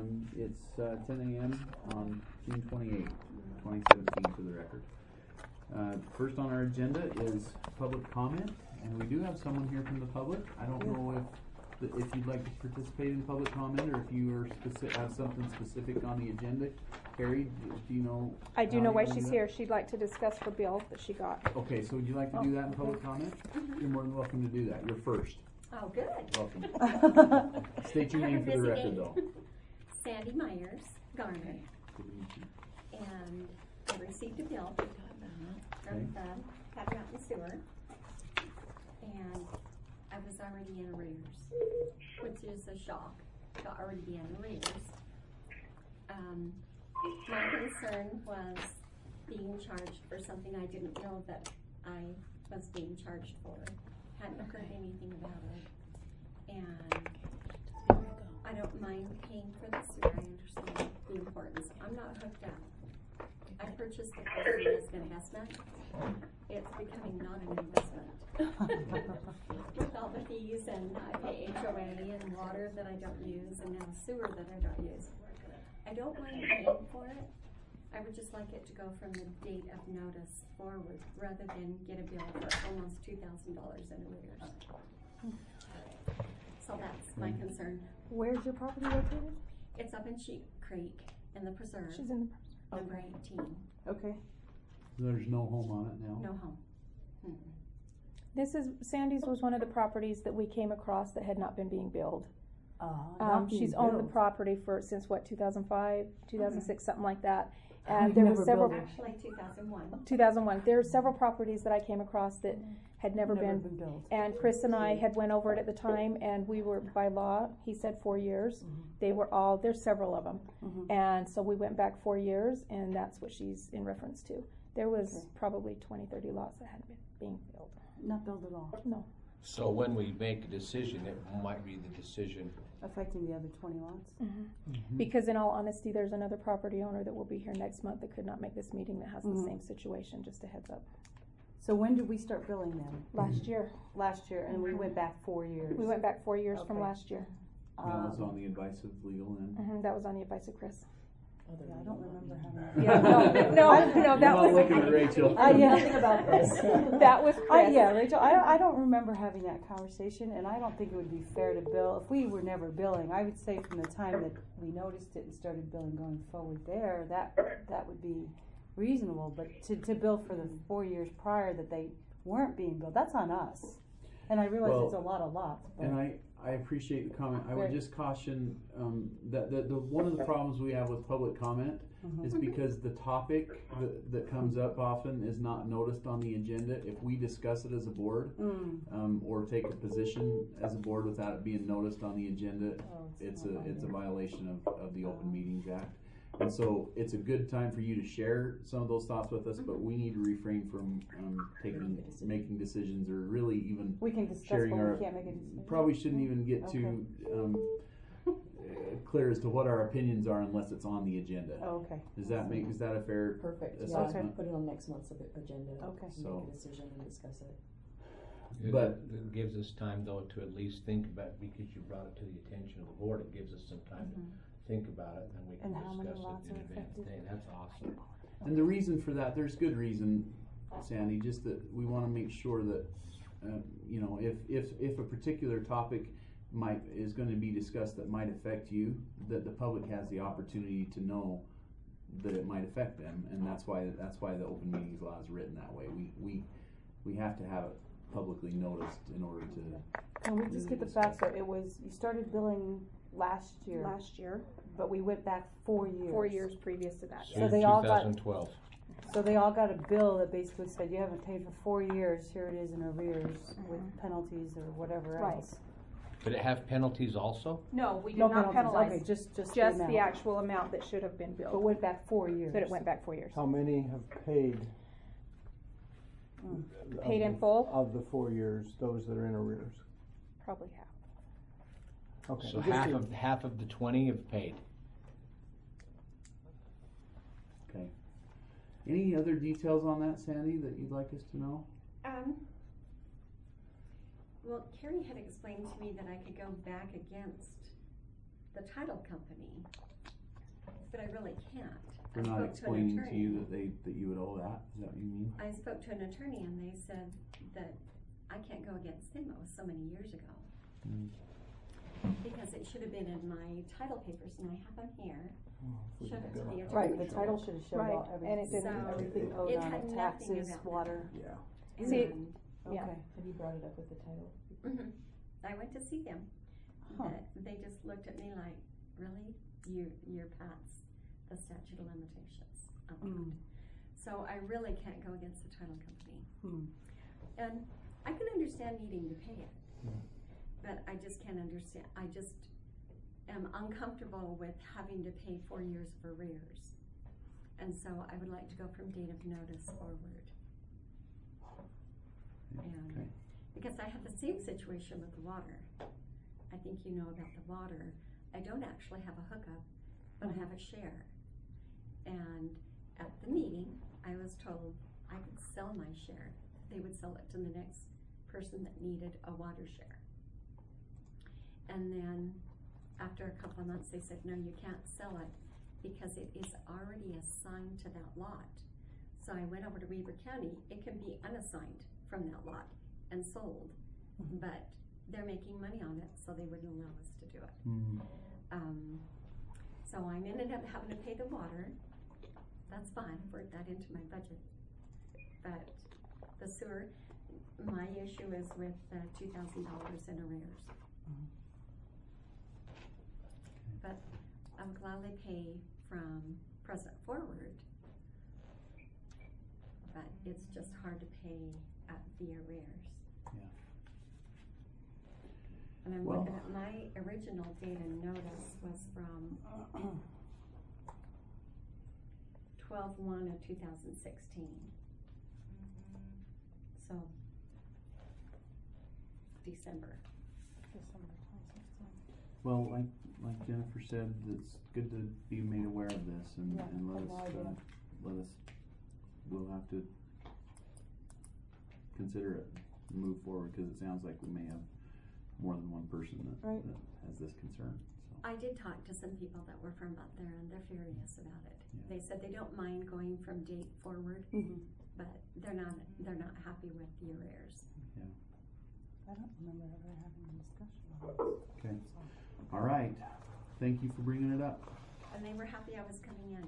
It's 10 a.m. on June 28, 2017 for the record. First on our agenda is public comment, and we do have someone here from the public. I don't know if you'd like to participate in public comment, or if you are have something specific on the agenda. Carrie, do you know? I do know why she's here. She'd like to discuss her bill that she got. Okay, so would you like to do that in public comment? You're more than welcome to do that. You're first. Oh, good. Welcome. State your name for the record, though. Sandy Myers, Garner. And I received a bill from the Powder Mountain Sewer, and I was already in arrears, which is a shock to already be in arrears. My concern was being charged for something I didn't know that I was being charged for. Hadn't heard anything about it, and I don't mind paying for the sewer. I understand the importance. I'm not hooked up. I purchased the building as an investment. It's becoming not an investment. With all the fees, and I pay HOA and water that I don't use, and now sewer that I don't use. I don't mind paying for it. I would just like it to go from the date of notice forward, rather than get a bill for almost $2,000 in arrears. So that's my concern. Where's your property located? It's up in Sheep Creek in the preserve. She's in the Number 18. Okay. There's no home on it now? No home. This is, Sandy's was one of the properties that we came across that had not been being billed. She's owned the property since what, 2005, 2006, something like that. And there were several. Actually, 2001. 2001. There are several properties that I came across that had never been built. And Chris and I had went over it at the time, and we were, by law, he said 4 years. They were all, there's several of them. And so we went back 4 years, and that's what she's in reference to. There was probably 20, 30 lots that hadn't been being built. Not built at all. No. So when we make a decision, it might be the decision Affecting the other 20 lots? Because in all honesty, there's another property owner that will be here next month that could not make this meeting that has the same situation, just a heads up. So when did we start billing them? Last year. Last year, and we went back 4 years. We went back 4 years from last year. That was on the advice of legal then? That was on the advice of Chris. Yeah, I don't remember having Yeah, no, that was looking at Rachel. nothing about this. That was Chris. Yeah, Rachel, I don't remember having that conversation, and I don't think it would be fair to bill. If we were never billing, I would say from the time that we noticed it and started billing going forward there, that would be reasonable. But to bill for the 4 years prior that they weren't being billed, that's on us. And I realize it's a lot of lots. But And I appreciate the comment. I would just caution that the one of the problems we have with public comment is because the topic that comes up often is not noticed on the agenda. If we discuss it as a board or take a position as a board without it being noticed on the agenda, it's a violation of the Open Meetings Act. And so it's a good time for you to share some of those thoughts with us, but we need to refrain from making decisions, or really even we can discuss, sharing but we can't make a decision. Probably shouldn't even get too clear as to what our opinions are unless it's on the agenda. Oh, okay. Is that a fair assessment? Put it on next month's agenda. Okay. Make a decision and discuss it. But it gives us time, though, to at least think about it, because you brought it to the attention of the board. It gives us some time to think about it, and then we can discuss it in advance day. That's awesome. And the reason for that, there's good reason, Sandy, just that we want to make sure that if a particular topic is going to be discussed that might affect you, that the public has the opportunity to know that it might affect them, and that's why the Open Meetings Law is written that way. We have to have it publicly noticed in order to. Can we just get the facts? So you started billing last year, but we went back 4 years. 4 years previous to that. So they all got 2012. So they all got a bill that basically said you haven't paid for 4 years. Here it is in arrears with penalties or whatever else. Did it have penalties also? No, we did No not penalties. penalize. Okay, just the actual amount that should have been billed. But went back 4 years. But it went back 4 years. How many have paid? Paid in full? Of the 4 years, those that are in arrears. Probably half. Okay. So half of the 20 have paid. Okay. Any other details on that, Sandy, that you'd like us to know? Well, Carrie had explained to me that I could go back against the title company, but I really can't. They're I not spoke to an explaining to attorney. you that you would owe that, is that what you mean? I spoke to an attorney and they said that I can't go against them. It was so many years ago. Mm. Because it should have been in my title papers, and I have them here. we Showed can it to go. the attorney. Right, the title should have showed Right, all and it everything, didn't. everything So owed it on had it, nothing taxes, about that. water. Yeah. See, And, yeah. Okay. Have you brought it up with the title? mhm. I went to see them. Huh. But they just looked at me like, really? You're past the statute of limitations. on that." Mm. So I really can't go against the title company. Hmm. And I can understand needing to pay it. Mm. But I just can't understand, I just am uncomfortable with having to pay 4 years of arrears. And so I would like to go from date of notice forward. And Okay. because I have the same situation with the water. I think you know about the water. I don't actually have a hookup, but I have a share. And at the meeting, I was told I could sell my share. They would sell it to the next person that needed a water share. And then after a couple of months, they said, no, you can't sell it because it is already assigned to that lot. So I went over to Weber County. It can be unassigned from that lot and sold, but they're making money on it, so they wouldn't allow us to do it. Mm. So I ended up having to pay the water. That's fine, worked that into my budget. But the sewer, my issue is with $2,000 in arrears. But I would gladly pay from present forward, but it's just hard to pay at the arrears. Yeah. And I'm Well- looking at my original data notice was from 12/1 of 2016. So, December. December 2016. Well, like Jennifer said, it's good to be made aware of this and, Yeah, and I had no idea. we'll have to consider it and move forward, cause it sounds like we may have more than one person that, Right. that has this concern, so. I did talk to some people that were from up there and they're furious about it. Yeah. They said they don't mind going from date forward, Mhm. but they're not happy with the arrears. I don't remember ever having a discussion about this. Okay, all right, thank you for bringing it up. And they were happy I was coming in.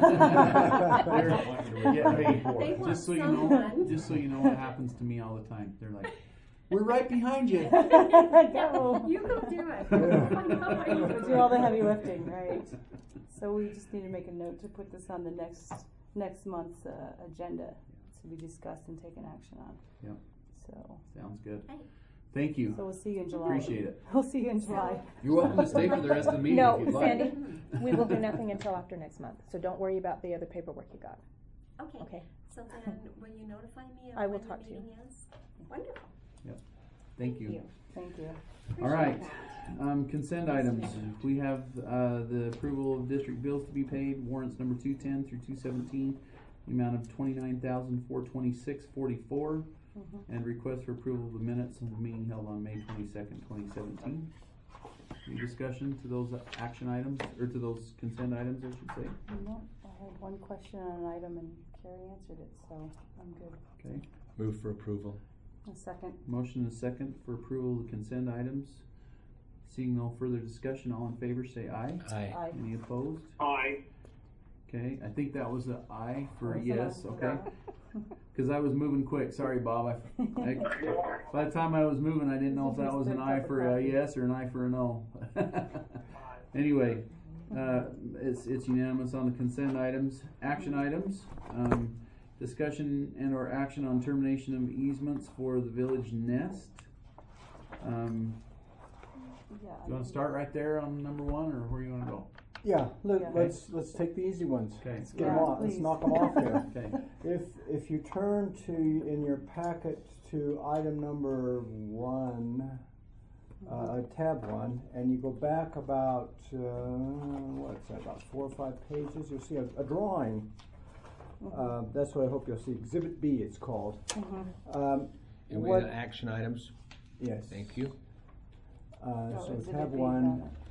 Yeah, hey, They want just so you know what happens to me all the time. They're like, we're right behind you. Go. You go do it. We'll do all the heavy lifting, right? So we just need to make a note to put this on the next month's agenda to be discussed and taken action on. Yep. So Sounds good. Hey. Thank you. we'll see you in July. Appreciate it. We'll see you in July. You're welcome to stay for the rest of the meeting No, if you'd like. Sandy, we will do nothing until after next month, so don't worry about the other paperwork you got, Okay, okay? so then will you notify me of I will when talk the to you. meeting is? Wonderful. Thank you. Thank you. All right, consent items. We have, the approval of district bills to be paid, warrants number 210 through 217, the amount of $29,426.44, and request for approval of the minutes of the meeting held on May 22nd, 2017. Any discussion to those action items, or to those consent items, I should say? No, I had one question on an item and Carrie answered it, so I'm good. Okay, Move for approval. A second. motion and a second for approval of the consent items. Seeing no further discussion, all in favor say aye. Aye. Aye. Any opposed? Aye. Okay, I think that was an aye for That was yes, an aye. okay? Cause I was moving quick, sorry Bob, by the time I was moving, I didn't know if that was an aye for a yes or an aye for a no. Anyway, it's unanimous on the consent items. Action items, discussion and or action on termination of easements for the village nest. Yeah. You wanna start right there on number one, or where you wanna go? Yeah, Yeah. let's take the easy ones. Okay. Let's get 'em Yeah, off. Let's please. knock them off here. Okay, If you turn to in your packet to item number 1, tab 1, and you go back about what's that? About 4 or 5 pages, you'll see a drawing. That's what I hope you'll see. Exhibit B, it's called. And we What- got action items. Yes. Thank you. So Exhibit tab B, 1, got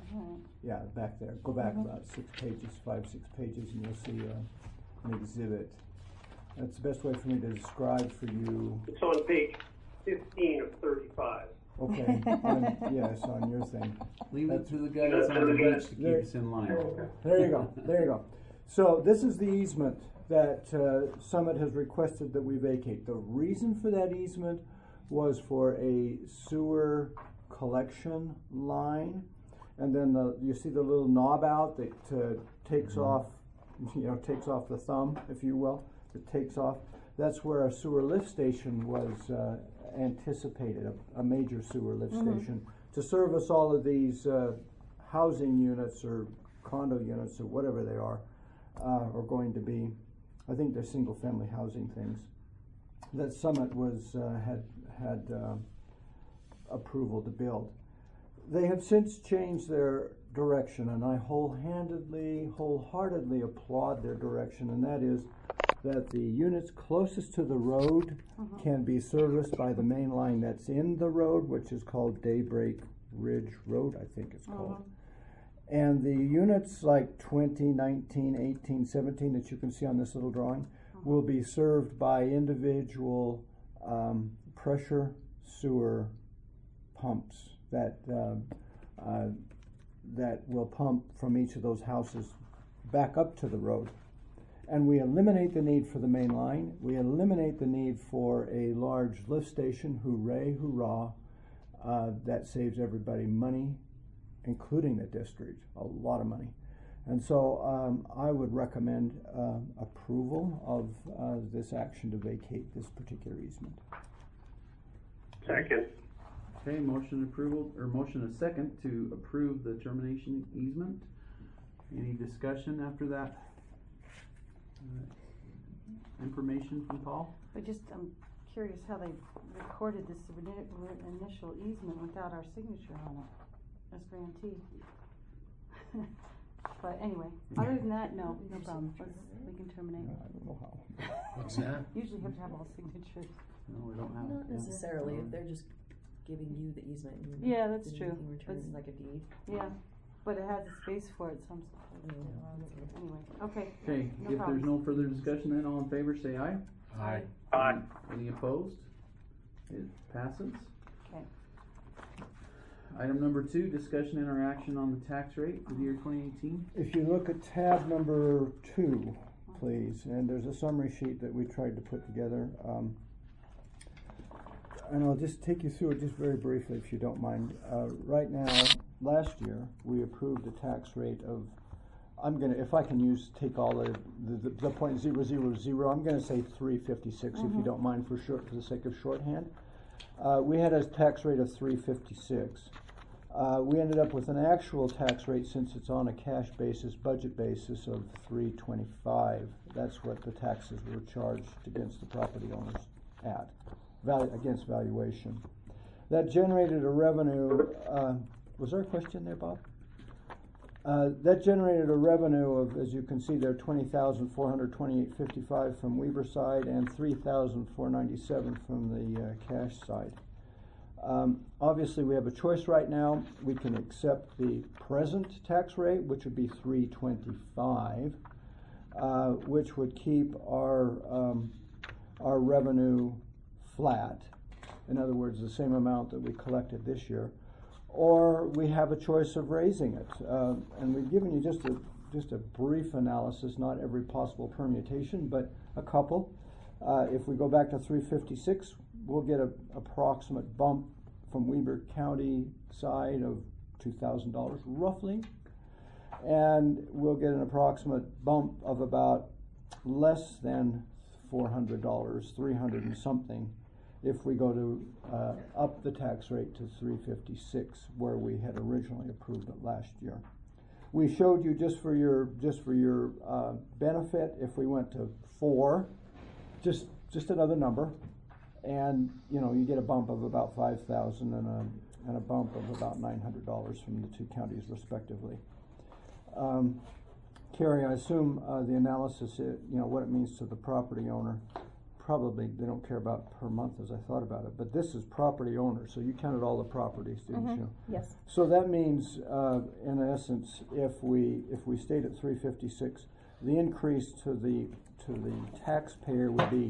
Yeah, back there. Go back about 6 pages, 5-6 pages, and you'll see an exhibit. That's the best way for me to describe for you. It's on page 15 of 35. Okay, yes, on your thing. Leave it to the guy that's on the beach to keep us in line. There you go, there you go. So this is the easement that Summit has requested that we vacate. The reason for that easement was for a sewer collection line, and then you see the little knob out that takes off, takes off the thumb, if you will. It takes off. That's where a sewer lift station was anticipated, a major sewer lift station to service all of these housing units or condo units or whatever they are going to be. I think they're single-family housing things. That Summit was had approval to build. They have since changed their direction, and I wholeheartedly applaud their direction, and that is that the units closest to the road can be serviced by the main line that's in the road, which is called Daybreak Ridge Road, I think it's called. And the units like 20, 19, 18, 17 that you can see on this little drawing will be served by individual pressure sewer pumps that will pump from each of those houses back up to the road. And we eliminate the need for the main line. We eliminate the need for a large lift station. Hooray, hurrah. That saves everybody money, including the district, a lot of money. And so I would recommend approval of this action to vacate this particular easement. Second. Okay, motion approval, or motion a second to approve the termination easement. Any discussion after that? Information from Paul? I'm curious how they recorded this initial easement without our signature on it as grantee. But anyway, other than that, no problem. We can terminate. I don't know how. What's that? Usually you have to have all signatures. No, we don't have. Not necessarily, if they're just giving you the easement. And Yeah, that's doing true. anything in return, like a deed. Yeah, but it has a space for it, so I'm anyway, okay. Okay, No if problem. there's no further discussion, then all in favor say aye. Aye. Aye. Any opposed? It passes. Okay. Item number 2, discussion and or action on the tax rate for the year 2018. If you look at tab number 2, please, and there's a summary sheet that we tried to put together. And I'll just take you through it just very briefly if you don't mind. Right now, last year, we approved a tax rate of, if I can take all the .000, I'm gonna say 356 if you don't mind for the sake of shorthand. We had a tax rate of 356. We ended up with an actual tax rate, since it's on a cash basis, budget basis, of 325. That's what the taxes were charged against the property owners at, against valuation. That generated a revenue, was there a question there, Bob? That generated a revenue of, as you can see there, $20,428.55 from Weber side and $3,497 from the cash side. Obviously, we have a choice right now. We can accept the present tax rate, which would be $325, which would keep our revenue flat. In other words, the same amount that we collected this year. Or we have a choice of raising it, and we've given you just a brief analysis, not every possible permutation, but a couple. If we go back to 356, we'll get an approximate bump from Weber County side of $2,000 roughly, and we'll get an approximate bump of about less than $400, 300 and something, if we go to up the tax rate to 356, where we had originally approved it last year. We showed you just for your benefit, if we went to 4, just another number, and you get a bump of about 5,000 and a bump of about $900 from the two counties respectively. Carrie, I assume the analysis, what it means to the property owner probably, they don't care about per month as I thought about it, but this is property owner, so you counted all the properties, didn't you? Yes. So that means, in essence, if we stayed at 356, the increase to the taxpayer would be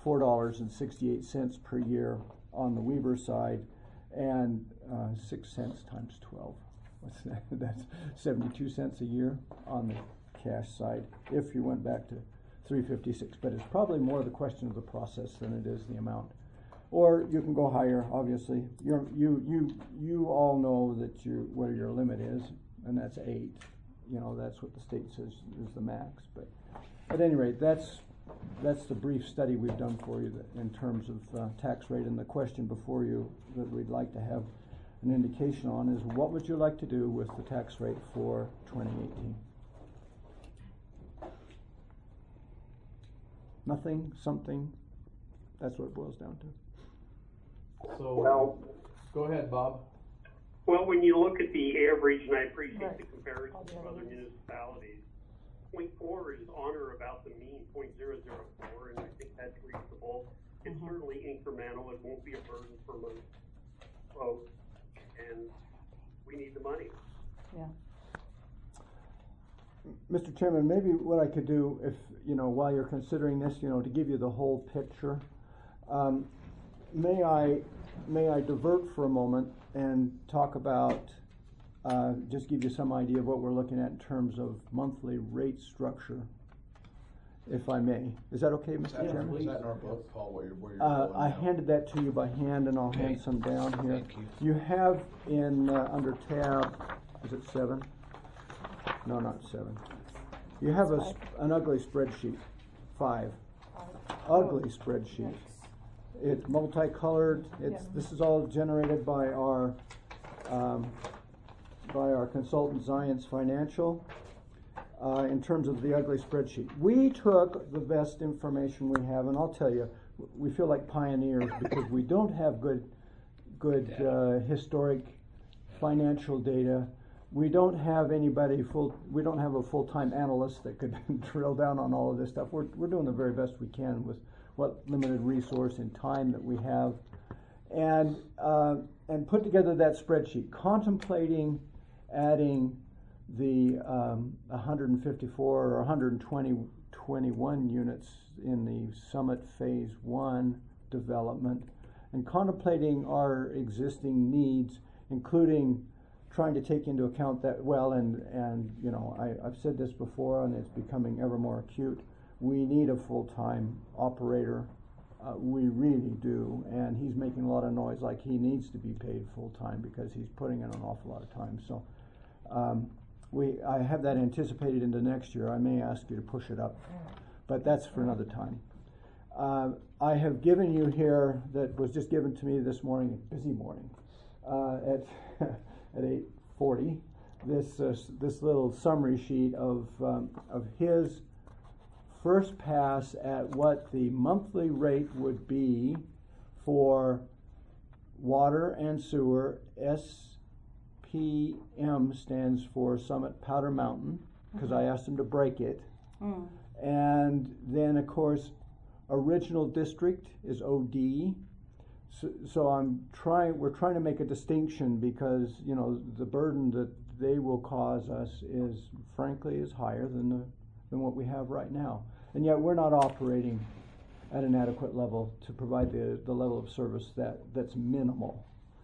$4.68 per year on the Weber side, and 6 cents times 12. What's that? That's 72 cents a year on the cash side if you went back to 356. But it's probably more the question of the process than it is the amount. Or you can go higher. Obviously, you all know that what your limit is, and that's 8. You know, that's what the state says is the max. But at any rate, that's the brief study we've done for you in terms of tax rate. And the question before you that we'd like to have an indication on is, what would you like to do with the tax rate for 2018? Nothing, something. That's what it boils down to. So, Well, go ahead, Bob. well, when you look at the average, and I appreciate the comparison with other municipalities, 0.4 is on or about the mean, 0.004, and I think that's reasonable. It's certainly incremental. It won't be a burden for most folks, and we need the money. Yeah. Mr. Chairman, maybe what I could do, if while you're considering this, to give you the whole picture, may I divert for a moment and talk about, just give you some idea of what we're looking at in terms of monthly rate structure, if I may. Is that okay, Mr. Chairman? Is that in our book, Paul, where you're going I now? handed that to you by hand, and I'll hand some down here. Thank you. You have in under tab, is it 7? No, not 7. You have an ugly spreadsheet, 5. Ugly spreadsheet. It's multicolored. This is all generated by our consultant Zions Financial. In terms of the ugly spreadsheet, we took the best information we have, and I'll tell you, we feel like pioneers because we don't have good historic financial data. We don't have we don't have a full-time analyst that could drill down on all of this stuff. We're doing the very best we can with what limited resource and time that we have, and put together that spreadsheet, contemplating adding the 154 or 121 units in the Summit Phase 1 development, and contemplating our existing needs, including trying to take into account that, I've said this before, and it's becoming ever more acute. We need a full-time operator. We really do, and he's making a lot of noise like he needs to be paid full-time because he's putting in an awful lot of time. So I have that anticipated into next year. I may ask you to push it up, but that's for another time. I have given you here, that was just given to me this morning, a busy morning, at 8:40, this little summary sheet of his first pass at what the monthly rate would be for water and sewer. SPM stands for Summit Powder Mountain, because I asked him to break it. And then, of course, original district is OD. So we're trying to make a distinction because, the burden that they will cause us is higher than what we have right now. And yet we're not operating at an adequate level to provide the level of service that's minimal.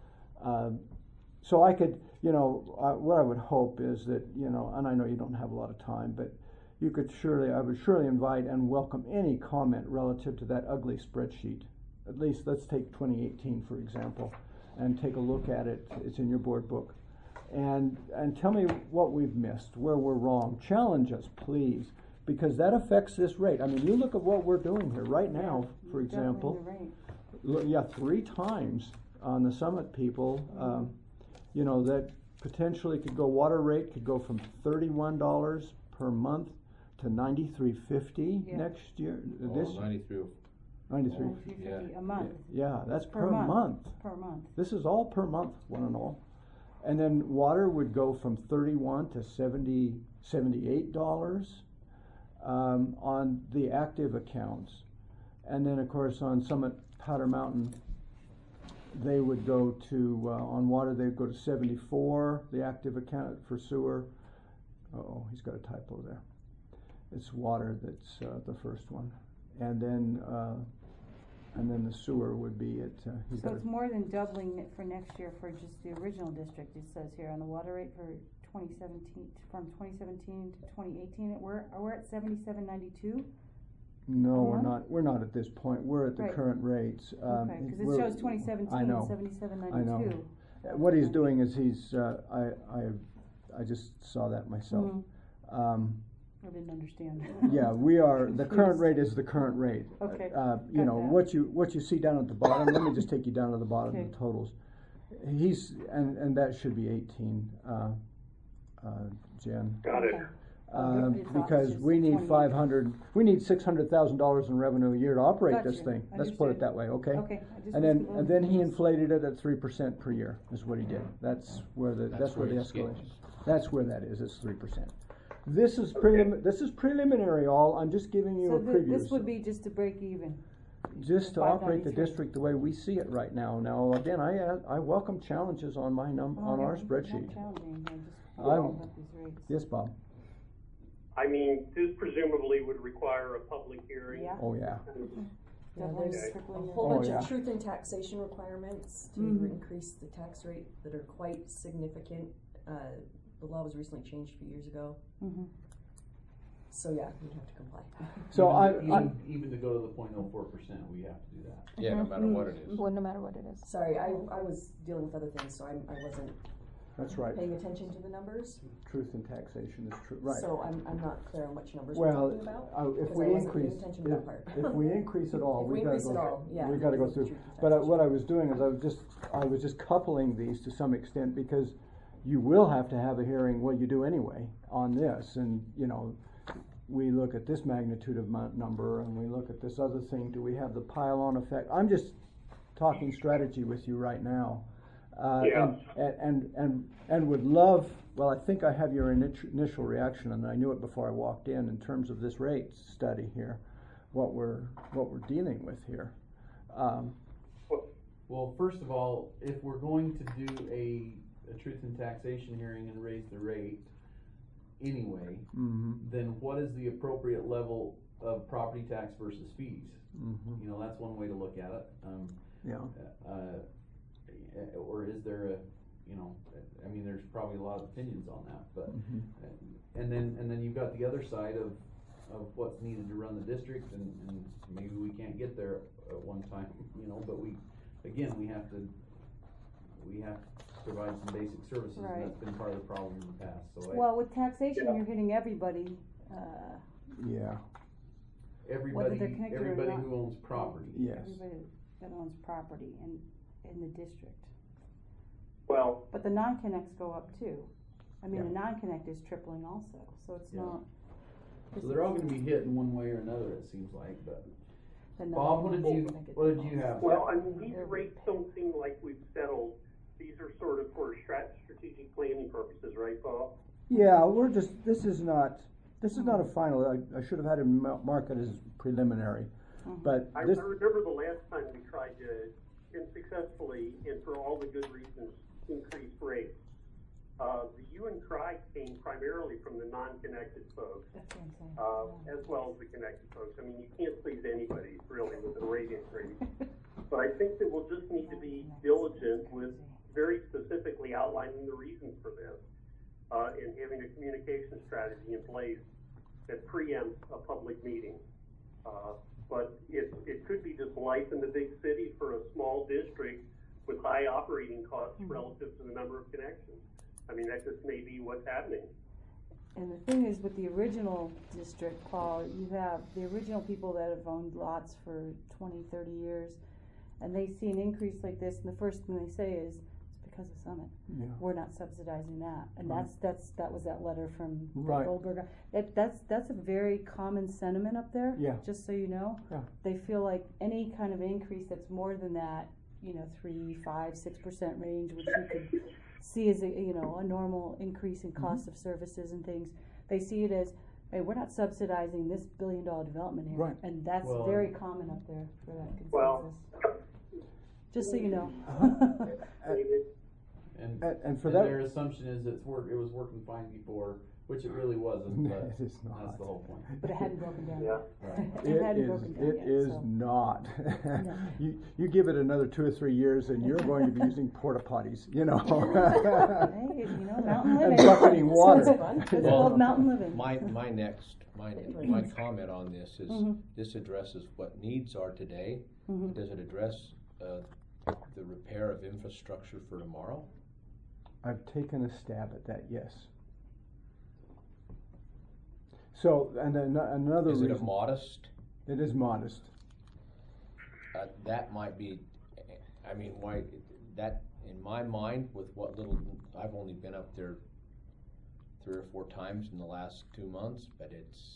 So I could, what I would hope is that, and I know you don't have a lot of time, but I would surely invite and welcome any comment relative to that ugly spreadsheet. At least let's take 2018, for example, and take a look at it. It's in your board book. And tell me what we've missed, where we're wrong. Challenge us, please, because that affects this rate. I mean, you look at what we're doing here right now, for example. 3 times on the Summit people, that potentially could go, water rate could go from $31 per month to $93.50 next year. This 93.50 a month. Yeah, that's per month. Per month. This is all per month, one and all. And then water would go from $31 to $78 on the active accounts. And then, of course, on Summit Powder Mountain, they would go to, on water, they'd go to 74, the active account for sewer. Oh, he's got a typo there. It's water that's the first one. And then the sewer would be at, he's So got it's more than doubling it for next year for just the original district, it says here on the water rate for 2017, from 2017 to 2018, we're at 77.92? No, we're not at this point. We're at the Right. current rates. Okay, because it shows 2017, I know. 77.92. What he's doing is I just saw that myself. I didn't understand. Yeah, we are, the current rate is the current rate. Okay, You know, got that. what you see down at the bottom, let me just take you down to the bottom of Okay. the totals. And that should be 18, Jen. Got it. Okay. Okay, it's not Because just we need 28. we need $600,000 in revenue a year to operate this Gotcha. thing. Let's put it Understood. that way, okay? Okay, I just And was a then he little- inflated it at 3% per year, is what he did. That's where the That's that's where where the it's escalation. getting. That's where that is. It's 3%. This is preliminary. All I'm just giving you So a preview. this would be just to break even? just to operate the 593. district the way we see it right now. Now again, I welcome challenges on my on our spreadsheet. Not challenging, I just I'm- looked up these rates. Yes, Bob. I mean, this presumably would require a public hearing. Yeah. Oh yeah. Yeah, Definitely there's tripling a your whole Oh, bunch yeah. of truth and taxation requirements to Mhm. increase the tax rate that are quite significant. The law was recently changed a few years ago, Mhm. so yeah, you'd have to comply. So even to go to the 0.04%, we have to do that. Yeah, no matter what it is. Well, no matter what it is. Sorry, I was dealing with other things, so I wasn't that's right. paying attention to the numbers. Truth and taxation is true. Right. So I'm not clear on which numbers we're Well, talking about. if 'cause we I wasn't paying increase, attention to that part. if we increase it all, If we we gotta increase it all, yeah, we gotta go it's through. truth and But what I taxation. was doing is I was just coupling these to some extent because you will have to have a hearing. Well, you do anyway on this, and you know, we look at this magnitude of number, and we look at this other thing. Do we have the pile-on effect? I'm just talking strategy with you right now. Yeah. And would love, well, I think I have your initial reaction, and I knew it before I walked in terms of this rate study here, what we're dealing with here. Well, first of all, if we're going to do a truth and taxation hearing and raise the rate anyway, then what is the appropriate level of property tax versus fees? You know, that's one way to look at it. Yeah. Or is there a, you know, I mean, there's probably a lot of opinions on that, but, and then you've got the other side of what's needed to run the district, and maybe we can't get there at one time, you know, but we have to provide some basic services, Right. and that's been part of the problem in the past, so Well, with taxation, Yeah. you're hitting everybody, Yeah. everybody, they're connected or everybody not. who owns property. Yes. everybody that owns property in the district. Well, But the non-connects go up too. I mean, Yeah. the non-connect is tripling also, so it's Yeah. not. So they're all gonna be hit in one way or another, it seems like, but. the Bob, what did non-connect. you have? well, I mean, these rates don't seem like we've settled. These are sort of for strategic planning purposes, right, Bob? Yeah, this is not a final. I should have had it mark it as preliminary, but I this. remember the last time we tried to, unsuccessfully, and for all the good reasons, increase rates. The hue and cry came primarily from the non-connected folks, That's what I'm saying. as well as the connected folks. I mean, you can't please anybody really with a rate increase. But I think that we'll just need to be diligent with very specifically outlining the reasons for this, and having a communication strategy in place that preempts a public meeting. But it could be just life in the big city for a small district with high operating costs relative to the number of connections. I mean, that just may be what's happening. And the thing is, with the original district, Paul, you have the original people that have owned lots for 20, 30 years, and they see an increase like this, and the first thing they say is, it's because of Summit. Yeah. We're not subsidizing that. And Right. that was that letter from Right. Goldberg. That's a very common sentiment up there, Yeah. just so you know. Yeah. They feel like any kind of increase that's more than that, 3, 5, 6% range, which you could see as a normal increase in cost of services and things. They see it as hey, we're not subsidizing this $1 billion development here. Right. And that's Well- very common up there for that consensus. Well- Just so you know. And for their that, assumption is it was working fine before, which it really wasn't, but it is not. that's the whole point. But it hadn't broken down. Yeah. Right. It hadn't broken down It yet, is so. not. No. You give it another 2 or 3 years, and you're going to be using porta potties. You know. Hey, you know, mountain living. And bucketing water. Sounds fun. It's Well, called mountain living. My comment on this is, this addresses what needs are today. Does it address, the repair of infrastructure for tomorrow? I've taken a stab at that. Yes. So, and then another Is reason. it a modest? It is modest. That might be, I mean, why, that, in my mind, with what little, I've only been up there 3 or 4 times in the last 2 months, but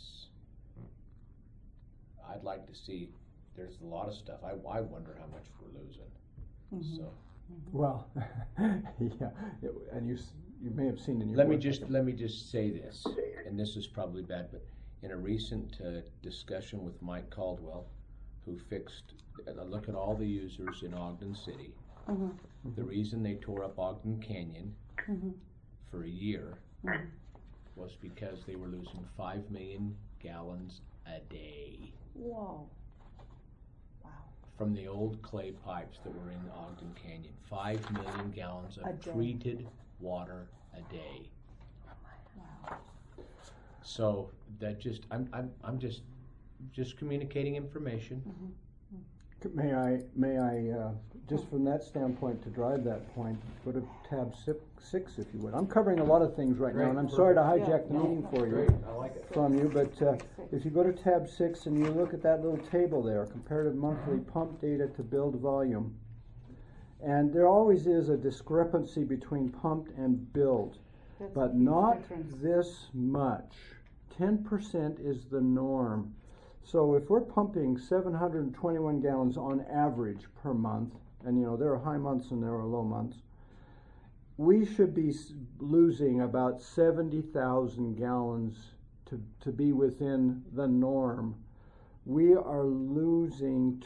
I'd like to see, there's a lot of stuff, I wonder how much we're losing, so. Well, yeah, and you may have seen in your. Let me work- just say this, and this is probably bad, but in a recent discussion with Mike Caldwell, who fixed, look at all the users in Ogden City. The reason they tore up Ogden Canyon for a year was because they were losing 5 million gallons a day Whoa. from the old clay pipes that were in Ogden Canyon. 5 million gallons A of day. treated water a day. Wow. So that just, I'm just communicating information. May I, just from that standpoint, to drive that point, go to tab 6, if you would. I'm covering a lot of things right now, and I'm sorry to hijack the meeting for you. Great, I like it. From you, but if you go to tab 6 and you look at that little table there, comparative monthly pump data to build volume, and there always is a discrepancy between pumped and build, That's a but huge not difference. this much. 10% is the norm. So if we're pumping 721 gallons on average per month, and you know there are high months and there are low months, we should be losing about 70,000 gallons to be within the norm. We are losing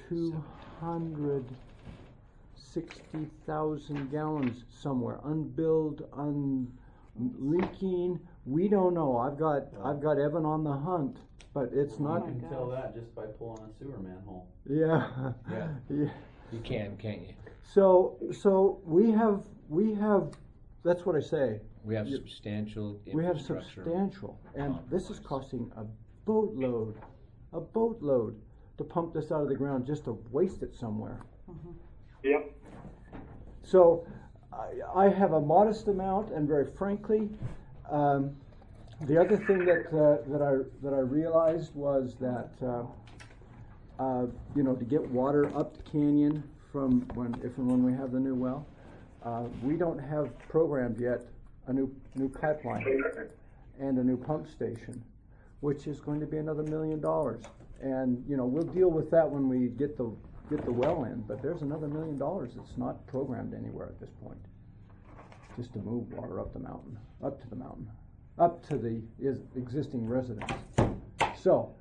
260,000 gallons somewhere, unbilled, leaking. We don't know. I've got Evan on the hunt, but it's You not. can tell that just by pulling a sewer manhole. Yeah. Yeah. Yeah. You can't you? So we have. That's what I say. We have substantial We have infrastructure. substantial, and this is compromise. costing a boatload to pump this out of the ground just to waste it somewhere. Yep. So I have a modest amount, and very frankly, the other thing that I realized was that to get water up the canyon from when we have the new well, we don't have programmed yet a new pipeline and a new pump station, which is going to be another $1 million. And we'll deal with that when we get the well in. But there's another $1 million that's not programmed anywhere at this point, just to move water up to the mountain, up to the existing residents. So,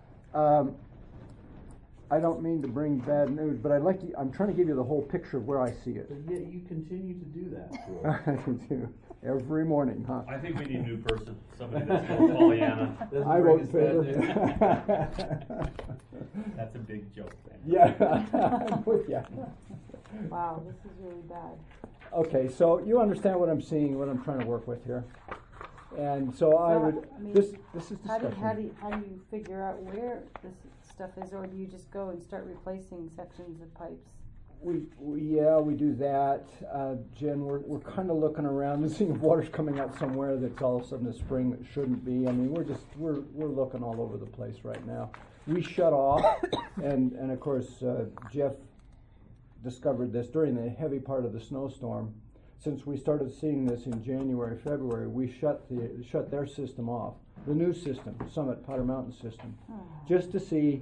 I don't mean to bring bad news, but I'm trying to give you the whole picture of where I see it. But yet you continue to do that to us. I do. Every morning, huh? I think we need a new person, somebody that's more Pollyanna. Doesn't I bring vote us bad news. favor. That's a big joke, man. Yeah, I'm with ya. Wow, this is really bad. Okay, so you understand what I'm seeing, what I'm trying to work with here. And so I would, this is How do discussion. you figure out where this stuff is, or do you just go and start replacing sections of pipes? We do that. Jen, we're kind of looking around and seeing if water's coming out somewhere that's all of a sudden a spring that shouldn't be. I mean, we're looking all over the place right now. We shut off, and of course Jeff discovered this during the heavy part of the snowstorm. Since we started seeing this in January, February, we shut their system off, the new system, Summit Powder Mountain system, just to see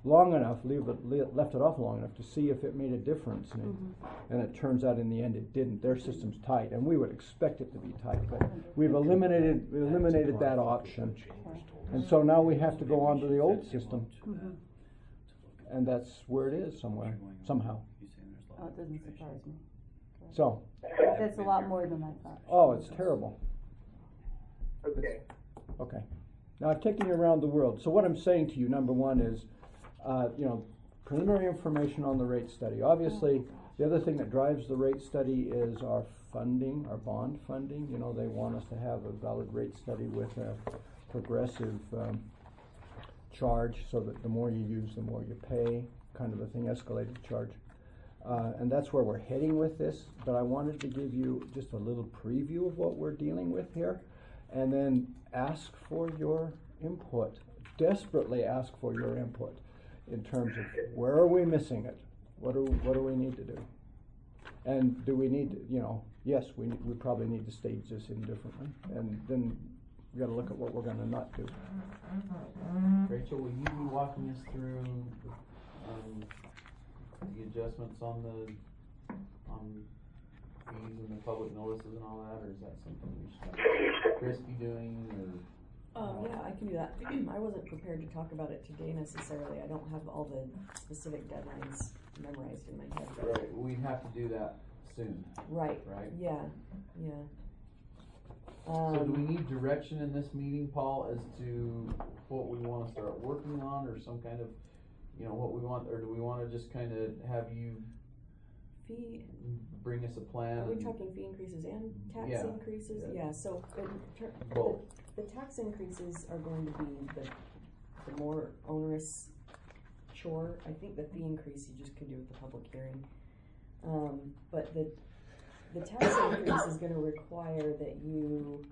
long enough, left it off long enough to see if it made a difference, and it turns out in the end it didn't. Their system's tight, and we would expect it to be tight, but we've eliminated that option, and so now we have to go on to the old system, and that's where it is somehow. Oh, it doesn't surprise me. So. That's a lot more than I thought. Oh, it's terrible. Okay. Okay. Now I've taken you around the world. So what I'm saying to you, number one, is, preliminary information on the rate study. Obviously, the other thing that drives the rate study is our funding, our bond funding. You know, they want us to have a valid rate study with a progressive charge, so that the more you use, the more you pay, kind of a thing, escalated charge. And that's where we're heading with this, but I wanted to give you just a little preview of what we're dealing with here, and then ask for your input, desperately ask for your input in terms of where are we missing it, what do we need to do, and do we need to, yes, we probably need to stage this in differently, and then we got to look at what we're going to not do. Rachel, will you be walking us through the adjustments on fees and the public notices and all that, or is that something we should have Chris be doing, or? Yeah, I can do that. I wasn't prepared to talk about it today necessarily. I don't have all the specific deadlines memorized in my head. Right, we'd have to do that soon. Right. Yeah. So do we need direction in this meeting, Paul, as to what we want to start working on, or some kind of, what we want, or do we want to just kind of have you bring us a plan? Are we talking fee increases and tax increases? Yeah. So the tax increases are going to be the more onerous chore. I think the fee increase you just can do with the public hearing, but the tax increase is going to require that you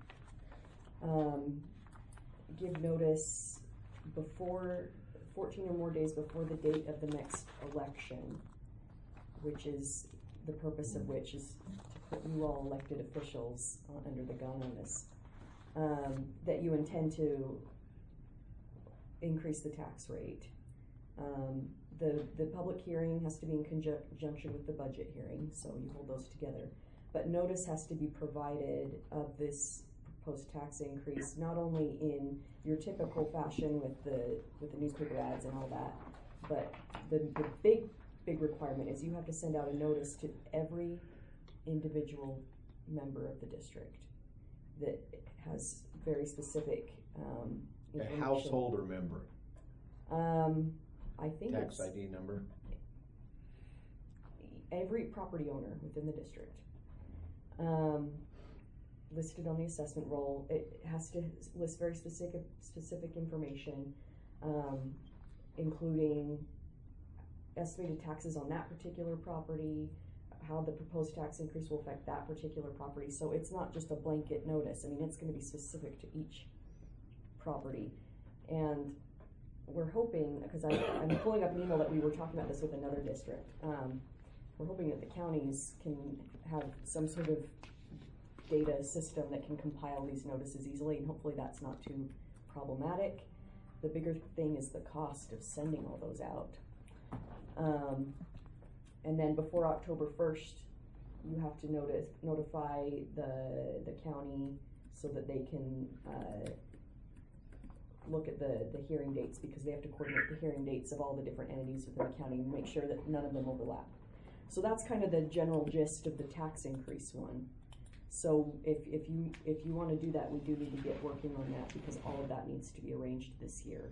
give notice before 14 or more days before the date of the next election, which is the purpose of which is to put you all elected officials under the gun on this, that you intend to increase the tax rate. The public hearing has to be in conjunction with the budget hearing, so you hold those together. But notice has to be provided of this proposed tax increase, not only in your typical fashion with the newspaper ads and all that, but the big requirement is you have to send out a notice to every individual member of the district that has very specific information. A household or member? I think tax ID number? Every property owner within the district. Listed on the assessment roll. It has to list very specific information, including estimated taxes on that particular property, how the proposed tax increase will affect that particular property. So it's not just a blanket notice. I mean, it's going to be specific to each property. And we're hoping, because I'm pulling up an email that we were talking about this with another district. We're hoping that the counties can have some sort of data system that can compile these notices easily, and hopefully that's not too problematic. The bigger thing is the cost of sending all those out. And then before October 1st, you have to notify the county so that they can look at the hearing dates, because they have to coordinate the hearing dates of all the different entities within the county and make sure that none of them overlap. So that's kind of the general gist of the tax increase one. So if you want to do that, we do need to get working on that, because all of that needs to be arranged this year